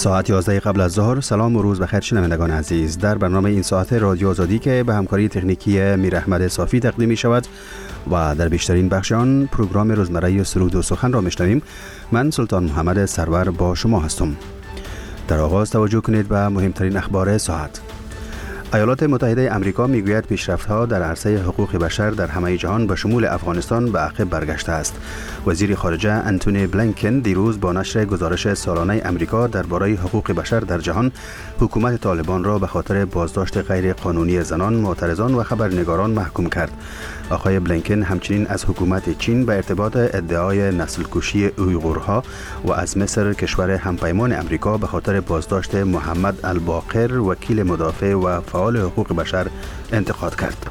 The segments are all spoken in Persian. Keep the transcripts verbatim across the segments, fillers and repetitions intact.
ساعت یازده قبل از ظهر. سلام و روز بخیر شنوندگان عزیز. در برنامه این ساعت رادیو آزادی که به همکاری تکنیکی میر احمد صافی تقدیم می شود و در بیشترین بخش آن پروگرام روزمره سرود و سخن را میشنویم، من سلطان محمد سرور با شما هستم. در آغاز توجه کنید به مهمترین اخبار ساعت. ایالات متحده آمریکا میگوید پیشرفت‌ها در عرصه حقوق بشر در همه جهان به شمول افغانستان به عقب برگشته است. وزیر خارجه انتونی بلینکن دیروز با نشر گزارش سالانه آمریکا درباره حقوق بشر در جهان، حکومت طالبان را به خاطر بازداشت غیر قانونی زنان، معترضان و خبرنگاران محکوم کرد. آقای بلینکن همچنین از حکومت چین به ارتباط ادعای نسل کشی اویغورها و از مصر کشور همپیمان آمریکا به خاطر بازداشت محمد الباقر وکیل مدافع و فعال حقوق بشر انتقاد کرد.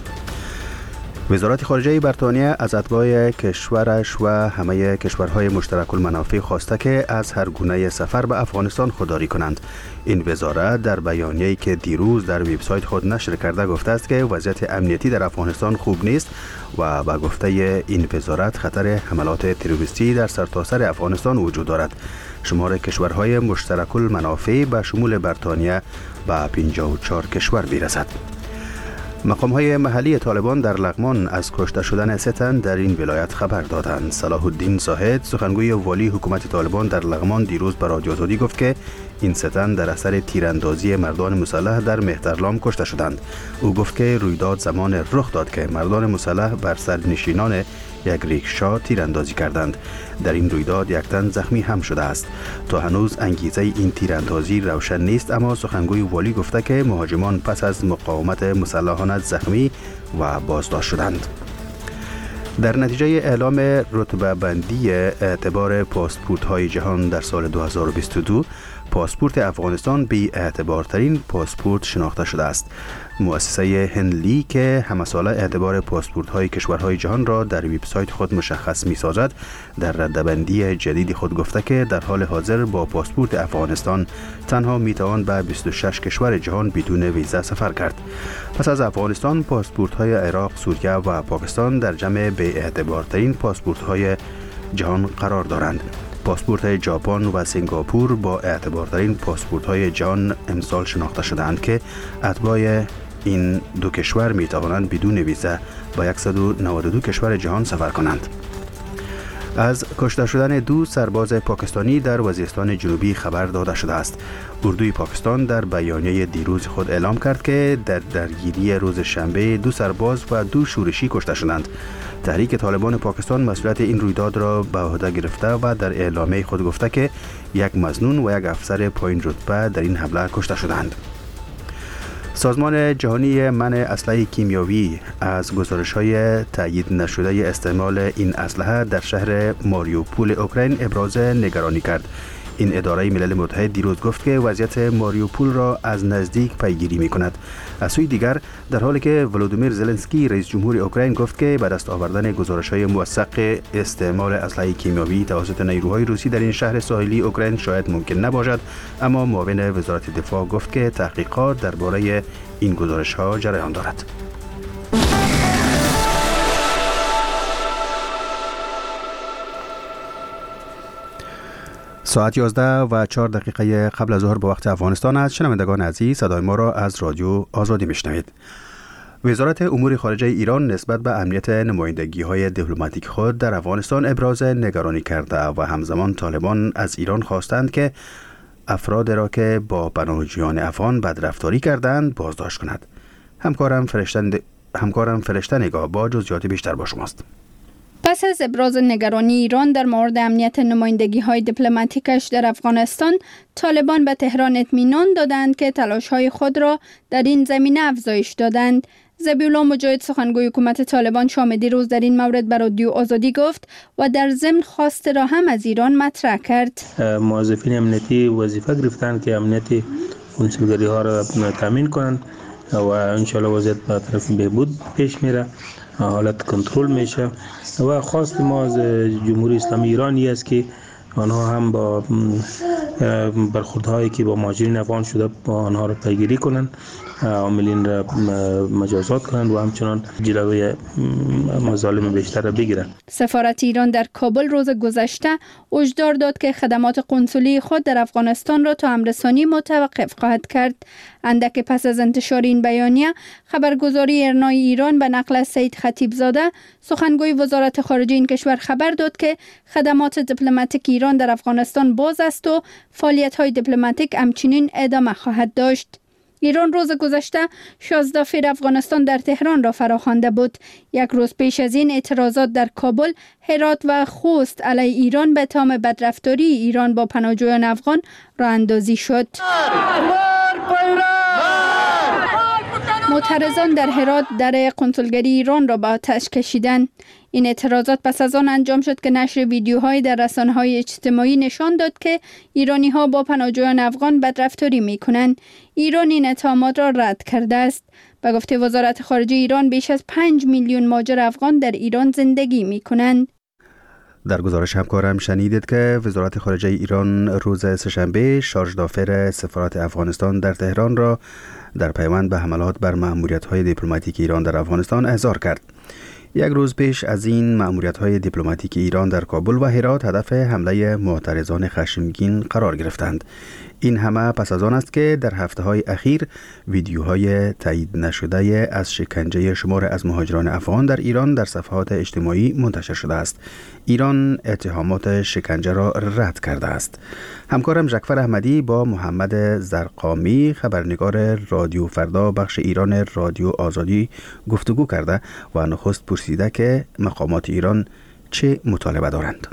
وزارت خارجه بریتانیا از اتباع کشورش و همه کشورهای مشترک المنافع خواسته که از هر گونه سفر به افغانستان خودداری کنند. این وزارت در بیانیه‌ای که دیروز در وبسایت خود نشر کرده گفته است که وضعیت امنیتی در افغانستان خوب نیست و به گفته این وزارت خطر حملات تروریستی در سرتاسر افغانستان وجود دارد. شمار کشورهای مشترک المنافع به شمول بریتانیا به پنجاه و چهار کشور میرسد. مقام‌های محلی طالبان در لغمان از کشته شدن سه تن در این ولایت خبر دادند. صلاح الدین زاهد، سخنگوی والی حکومت طالبان در لغمان، دیروز به رادیو آزادی گفت که این سه تن در اثر تیراندازی مردان مسلح در مهترلام کشته شدند. او گفت که رویداد زمان رخ داد که مردان مسلح بر سرنشینان یک ریکشا تیراندازی کردند. در این رویداد یک تن زخمی هم شده است. تا هنوز انگیزه این تیراندازی روشن نیست، اما سخنگوی والی گفته که مهاجمان پس از مقاومت مسلحانه زخمی و بازداشت شدند. در نتیجه اعلام رتبه بندی اعتبار پاسپورت های جهان در سال دو هزار و بیست و دو، پاسپورت افغانستان بی اعتبارترین پاسپورت شناخته شده است. مؤسسه هنلی که همه ساله اعتبار پاسپورت های کشورهای جهان را در وبسایت خود مشخص می سازد، در ردبندی جدید خود گفته که در حال حاضر با پاسپورت افغانستان تنها می توان به بیست و شش کشور جهان بدون ویزا سفر کرد. پس از افغانستان، پاسپورت های عراق، سوریه و پاکستان در جمع بی اعتبارترین پاسپورت های جهان قرار دارند. پاسپورت ژاپن و سنگاپور با اعتبارترین پاسپورت های جهان امسال شناخته شدند که اتباع این دو کشور می توانند بدون ویزا با صد و نود و دو کشور جهان سفر کنند. از کشته شدن دو سرباز پاکستانی در وزیرستان جنوبی خبر داده شده است. اردوی پاکستان در بیانیه دیروز خود اعلام کرد که در درگیری روز شنبه دو سرباز و دو شورشی کشته شدند. تحریک طالبان پاکستان مسئولیت این رویداد را به عهده گرفته و در اعلامیه خود گفته که یک مظنون و یک افسر پایین رتبه در این حمله کشته شدند. سازمان جهانی منع اسلحه کیمیاوی از گزارش‌های تایید نشده استعمال این اسلحه در شهر ماریوپول اوکراین ابراز نگرانی کرد. این اداره ملل متحد دیروز گفت که وضعیت ماریوپول را از نزدیک پیگیری می‌کند. از سوی دیگر، در حالی که ولودیمیر زلنسکی رئیس جمهور اوکراین گفت که به دست آوردن گزارش‌های موثق استعمال اسلحه کیمیاوی توسط نیروهای روسی در این شهر ساحلی اوکراین شاید ممکن نباشد، اما معاون وزارت دفاع گفت که تحقیقات درباره این گزارش‌ها جریان دارد. ساعت یازده و چهار دقیقه قبل از ظهر به وقت افغانستان است. شنوندگان عزیز، صدای ما را از رادیو آزادی میشنوید. وزارت امور خارجه ایران نسبت به امنیت نمایندگی‌های دیپلماتیک خود در افغانستان ابراز نگرانی کرده و همزمان طالبان از ایران خواستند که افراد را که با پناهجویان افغان بدرفتاری کردند بازداشت کند. همکارم فرشته همکارم فرشته نگاه با جزئیات بیشتر با شماست. پس از ابراز نگرانی ایران در مورد امنیت نمایندگی‌های دیپلماتیکش در افغانستان، طالبان به تهران اطمینان دادند که تلاش‌های خود را در این زمینه افزایش دادند. ذبیح‌الله مجاهد، سخنگوی حکومت طالبان، شام دیروز در این مورد به رادیو آزادی گفت و در ضمن خواست را هم از ایران مطرح کرد. موظفین امنیتی وظیفه گرفتند که امنیت کنسولگری‌ها را تامین کنند و انشالله وضعیت به طرف بهبود پیش میره، حالت کنترل میشه و خواست ما از جمهوری اسلامی ایرانی است که آنها هم با برخوردهایی که با مهاجرین افغان شده با آنها را پیگیری کنند، عاملین را مجازات کنند و همچنان جلوی مظالم بیشتر را بگیرند. سفارت ایران در کابل روز گذشته هشدار داد که خدمات قنسولی خود در افغانستان را تا امرسانی متوقف خواهد کرد. اندک پس از انتشار این بیانیه، خبرگزاری ارنای ایران به نقل از سید خطیبزاده سخنگوی وزارت خارجه این کشور خبر داد که خدمات دیپلماتیک ایران در افغانستان باز است و فعالیت‌های دیپلماتیک همچنین ادامه خواهد داشت. ایران روز گذشته شانزده فیر افغانستان در تهران را فراخوانده بود. یک روز پیش از این اعتراضات در کابل، هرات و خوست علیه ایران به اتهام بدرفتاری ایران با پناهجویان افغان راه اندازی شد. معترضان در هرات در قنسولگری ایران را به آتش کشیدند. این اعتراضات پس از آن انجام شد که نشر ویدیوهای در رسانه‌های اجتماعی نشان داد که ایرانی‌ها با پناهجویان افغان بدرفتاری می‌کنند. ایران این اتهامات را رد کرده است. به گفته وزارت خارجه ایران، بیش از پنج میلیون مهاجر افغان در ایران زندگی می‌کنند. در گزارش همکارم شنیدید که وزارت خارجه ایران روز سه‌شنبه شارژدافر سفارت افغانستان در تهران را در پیوند به حملات بر مأموریت‌های دیپلماتیک ایران در افغانستان احضار کرد. یک روز پیش از این مأموریت‌های دیپلماتیک ایران در کابل و هرات هدف حمله معترضان خشمگین قرار گرفتند. این همه پس از آن است که در هفته‌های اخیر ویدیوهای تایید نشده از شکنجه شمار از مهاجران افغان در ایران در صفحات اجتماعی منتشر شده است. ایران اتهامات شکنجه را رد کرده است. همکارم جعفر احمدی با محمد زرقامی، خبرنگار رادیو فردا بخش ایران رادیو آزادی گفتگو کرده و نخست پرسیده که مقامات ایران چه مطالبه دارند.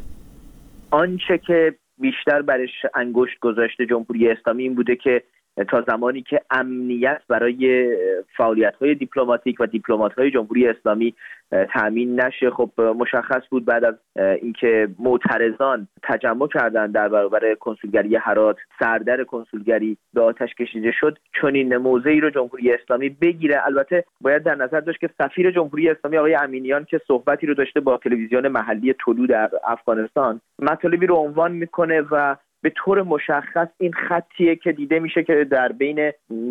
آنچه که بیشتر برش انگشت گذاشته جمهوری اسلامی این بوده که تا زمانی که امنیت برای فعالیت‌های دیپلماتیک و دیپلمات‌های جمهوری اسلامی تأمین نشه، خب مشخص بود بعد از اینکه معترضان تجمع کردند در برابر کنسولگری هرات، سردر کنسولگری به آتش کشیده شد، چنین موضعی رو جمهوری اسلامی بگیره. البته باید در نظر داشت که سفیر جمهوری اسلامی آقای امینیان که صحبتی رو داشته با تلویزیون محلی طلوع در افغانستان، مطالبی رو عنوان میکنه و به طور مشخص این خطیه که دیده میشه که در بین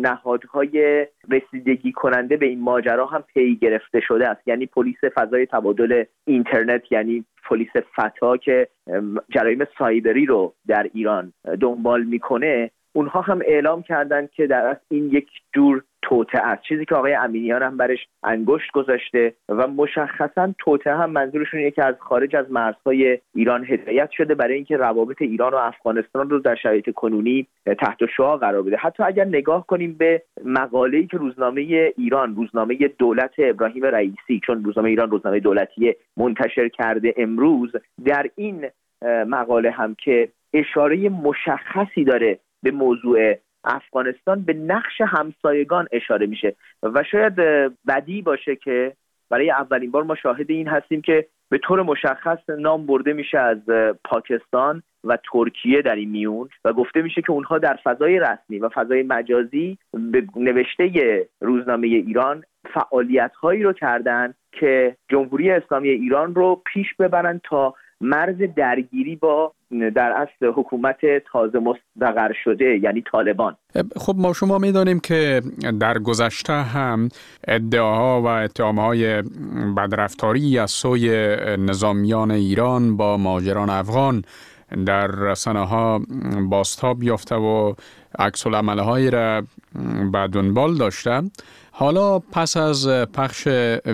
نهادهای رسیدگی کننده به این ماجرا هم پی گرفته شده است. یعنی پلیس فضای تبادل اینترنت، یعنی پلیس فتا که جرایم سایبری رو در ایران دنبال میکنه، اونها هم اعلام کردند که در اصل این یک جور توطئه است، چیزی که آقای امینیان هم برش انگشت گذاشته و مشخصا توطئه هم منظورشون اینه که از خارج از مرزهای ایران هدایت شده برای اینکه روابط ایران و افغانستان رو در شرایط کنونی تحت شعاع قرار بده. حتی اگر نگاه کنیم به مقاله‌ای که روزنامه ایران، روزنامه دولت ابراهیم رئیسی، چون روزنامه ایران روزنامه دولتی منتشر کرده امروز، در این مقاله هم که اشاره مشخصی داره به موضوع افغانستان، به نقش همسایگان اشاره میشه و شاید بدی باشه که برای اولین بار ما شاهد این هستیم که به طور مشخص نام برده میشه از پاکستان و ترکیه در این میون و گفته میشه که اونها در فضای رسمی و فضای مجازی به نوشته روزنامه ایران فعالیت‌هایی رو کردن که جمهوری اسلامی ایران رو پیش ببرن تا مرز درگیری با در اصل حکومت تازه مستقر شده، یعنی طالبان. خب ما شما میدانیم که در گذشته هم ادعاها و اتهامهای بدرفتاری از سوی نظامیان ایران با مهاجران افغان در رسانه‌ها بازتاب یافته و عکس العمل‌هایی را به دنبال داشته. حالا پس از پخش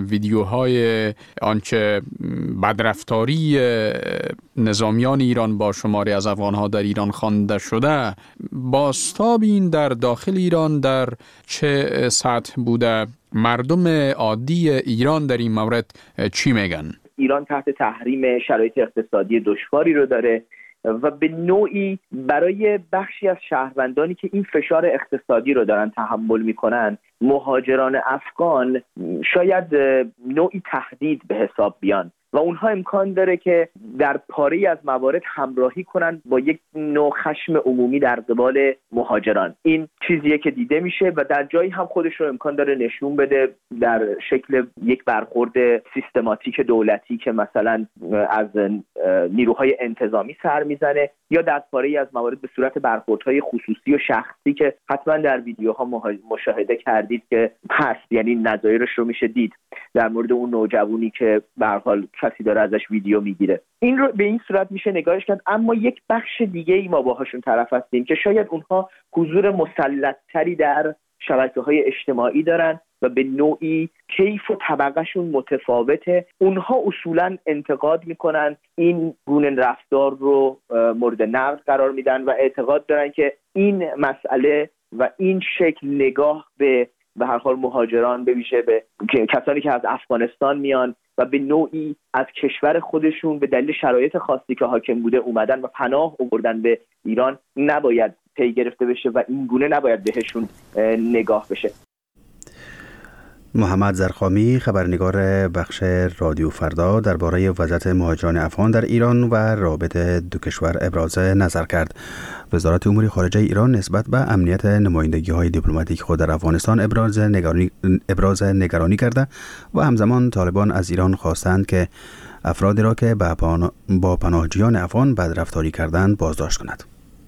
ویدیوهای آنچه بدرفتاری نظامیان ایران با شماری از افغانها در ایران خوانده شده، بازتاب این در داخل ایران در چه سطح بوده؟ مردم عادی ایران در این مورد چی میگن؟ ایران تحت تحریم شرایط اقتصادی دشواری رو داره و به نوعی برای بخشی از شهروندانی که این فشار اقتصادی رو دارن تحمل میکنن، مهاجران افغان شاید نوعی تهدید به حساب بیان و اونها امکان داره که در پاره‌ای از موارد همراهی کنن با یک نوع خشم عمومی در قبال مهاجران. این چیزیه که دیده میشه و در جایی هم خودش رو امکان داره نشون بده در شکل یک برخورد سیستماتیک دولتی که مثلا از نیروهای انتظامی سر میزنه، یا در پاره‌ای از موارد به صورت برخوردهای خصوصی و شخصی که حتما در ویدیوها مشاهده کردید که هست، یعنی نظایرش رو میشه دید در مورد اون نوجوانی که به هر حال کسی داره ازش ویدیو میگیره. این رو به این صورت میشه نگاهش کرد. اما یک بخش دیگه ای ما باهاشون طرف هستیم که شاید اونها حضور مسلط‌تری در شبکه‌های اجتماعی دارن و به نوعی کیف و طبقهشون متفاوته. اونها اصولاً انتقاد میکنن، این گونه رفتار رو مورد نقد قرار میدن و اعتقاد دارن که این مسئله و این شکل نگاه به به هر حال مهاجران، به ویژه به کسانی که از افغانستان میان و به نوعی از کشور خودشون به دلیل شرایط خاصی که حاکم بوده اومدن و پناه آوردن به ایران، نباید پی گرفته بشه و این گونه نباید بهشون نگاه بشه. محمد زرخامی، خبرنگار بخش رادیو فردا، درباره وضعیت مهاجران افغان در ایران و رابطه دو کشور ابراز نظر کرد. وزارت امور خارجه ایران نسبت به امنیت نمایندگی‌های دیپلماتیک خود در افغانستان ابراز نگرانی ابراز نگرانی کرده و همزمان طالبان از ایران خواستند که افرادی را که با پناهجویان افغان بدرفتاری کردند بازداشت کند.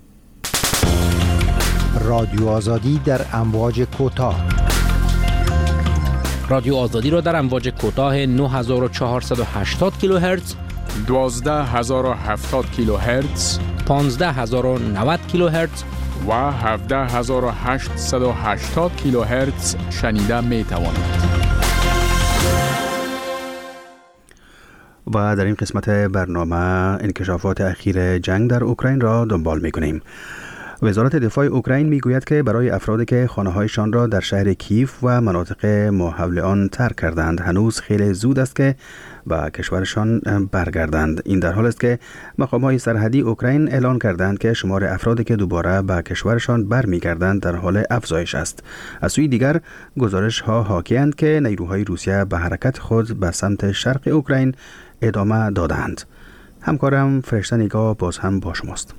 رادیو آزادی در امواج کوتاه. رادیو آزادی را در امواج کوتاه نه هزار و چهارصد و هشتاد کیلوهرتز، دوازده هزار و هفتاد کیلوهرتز، پانزده هزار و نود کیلوهرتز و هفده هزار و هشتصد و هشتاد کیلوهرتز شنیده می توانید. و در این قسمت برنامه انکشافات اخیر جنگ در اوکراین را دنبال می کنیم. وزارت دفاع اوکراین میگوید که برای افرادی که خانه‌هایشان را در شهر کیف و مناطق محول آن ترک کردند هنوز خیلی زود است که به کشورشان برگردند. این در حال است که مقام‌های سرحدی اوکراین اعلان کردند که شمار افرادی که دوباره به کشورشان برمیگردند در حال افزایش است. از سوی دیگر گزارش‌ها حاکی‌اند که نیروهای روسیه به حرکت خود به سمت شرق اوکراین ادامه دادند. همکارم فرشته نگاه باز هم با شماست.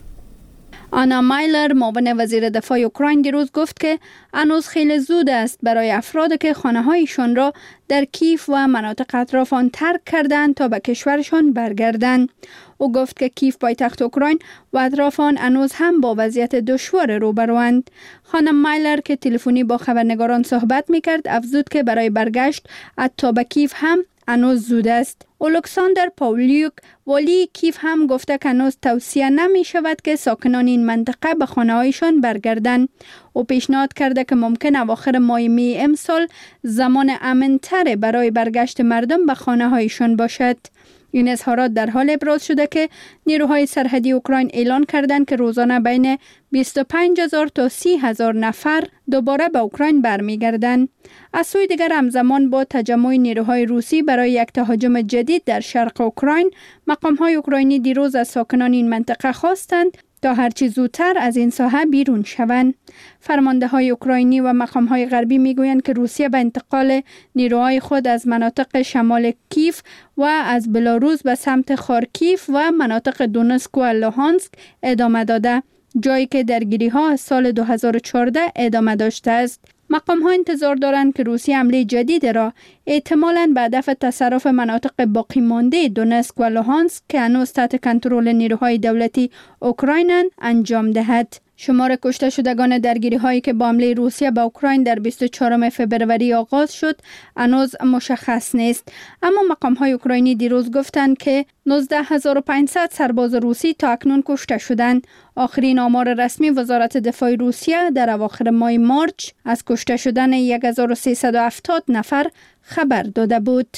آنا مایلر، معاون وزیر دفاع اوکراین، دیروز گفت که هنوز خیلی زود است برای افرادی که خانه‌هایشان را در کیف و مناطق اطراف آن ترک کردند تا به کشورشان برگردند. او گفت که کیف پایتخت اوکراین و اطراف آن هنوز هم با وضعیت دشوار روبروند. خانم مایلر که تلفنی با خبرنگاران صحبت می‌کرد، افزود که برای برگشت حتی به کیف هم هنوز زود است. اولکساندر پاولیوک، والی کیف، هم گفته که هنوز توصیه نمی شود که ساکنان این منطقه به خانه‌هایشان برگردند. او پیشنهاد کرده که ممکن اواخر ماه می امسال زمان امن‌تر برای برگشت مردم به خانه‌هایشان باشد. این اظهارات در حال ابراز شده که نیروهای سرحدی اوکراین اعلان کردند که روزانه بین بیست و پنج هزار تا سی هزار نفر دوباره به اوکراین برمیگردند. از سوی دیگر همزمان با تجمع نیروهای روسی برای یک تهاجم جدید در شرق اوکراین، مقام‌های اوکراینی دیروز از ساکنان این منطقه خواستند تا هرچی زودتر از این ساحه بیرون شوند. فرمانده های اوکراینی و مقام های غربی می گویند که روسیه به انتقال نیروهای خود از مناطق شمال کیف و از بلاروس به سمت خارکیف و مناطق دونسک و لوهانسک ادامه داده، جایی که درگیری ها از سال دو هزار و چهارده ادامه داشته است. مقام ها انتظار دارند که روسیه حمله جدید را احتمالاً به هدف تصرف مناطق باقی مانده دونسک و لوهانسک که هنوز تحت کنترل نیروهای دولتی اوکراینند انجام دهد. شمار کشته شدگان درگیری هایی که با حمله روسیه به اوکراین در بیست و چهارم فوریه آغاز شد هنوز مشخص نیست، اما مقام های اوکراینی دیروز گفتند که نوزده هزار و پانصد سرباز روسی تا اکنون کشته شدند. آخرین آمار رسمی وزارت دفاع روسیه در اواخر ماه مارچ از کشته شدن صد و سیصد و هفتاد نفر خبر داده بود.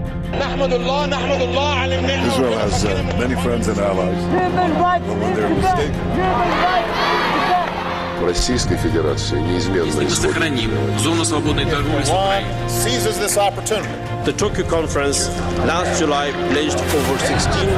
نحمد الله نحمد الله على النعمة. Israel has uh, many friends and allies. When they're mistaken. Российской Федерации неизменно сохраним зону свободной торговли с Украиной. Seizes this opportunity. The Tokyo conference last July pledged over sixteen.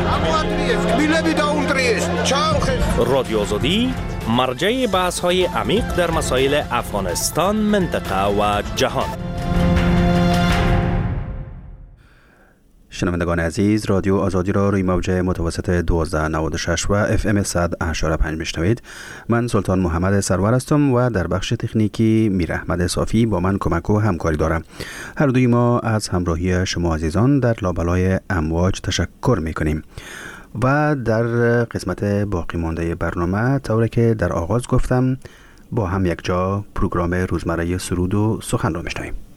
رادیو آزادی، مرجع بحث‌های عمیق در مسائل افغانستان، منطقه و جهان. شنوندگان عزیز، رادیو آزادی را روی موج متوسط دوازده نود و شش و اف ام صد و هشت و پنج میشنوید. من سلطان محمد سرور هستم و در بخش تکنیکی میر احمد صافی با من کمک و همکاری دارم. هر دوی ما از همراهی شما عزیزان در لابلای امواج تشکر میکنیم. و در قسمت باقی مانده برنامه طوری که در آغاز گفتم با هم یک جا پروگرام روزمره سرود و سخن را میشنویم.